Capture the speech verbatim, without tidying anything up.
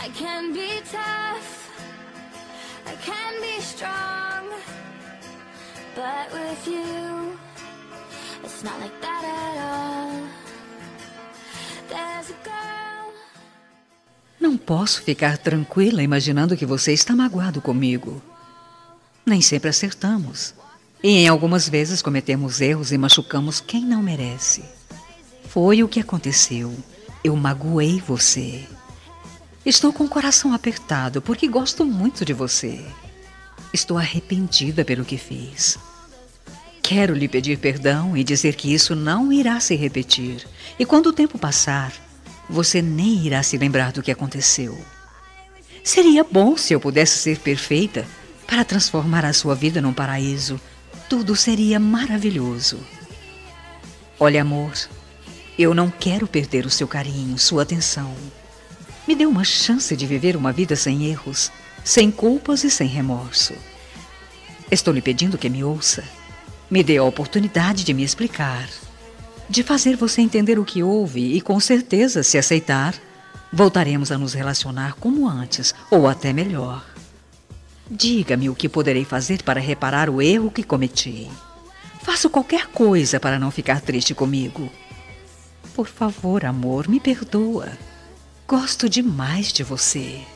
I can be tough, I can be strong, but with you, it's not like that at all. There's a girl. Não posso ficar tranquila imaginando que você está magoado comigo. Nem sempre acertamos. E em algumas vezes cometemos erros e machucamos quem não merece. Foi o que aconteceu. Eu magoei você. Estou com o coração apertado porque gosto muito de você. Estou arrependida pelo que fiz. Quero lhe pedir perdão e dizer que isso não irá se repetir. E quando o tempo passar, você nem irá se lembrar do que aconteceu. Seria bom se eu pudesse ser perfeita para transformar a sua vida num paraíso. Tudo seria maravilhoso. Olha, amor, eu não quero perder o seu carinho, sua atenção. Me dê uma chance de viver uma vida sem erros, sem culpas e sem remorso. Estou lhe pedindo que me ouça. Me dê a oportunidade de me explicar, de fazer você entender o que houve e, com certeza, se aceitar, voltaremos a nos relacionar como antes, ou até melhor. Diga-me o que poderei fazer para reparar o erro que cometi. Faço qualquer coisa para não ficar triste comigo. Por favor, amor, me perdoa. Gosto demais de você.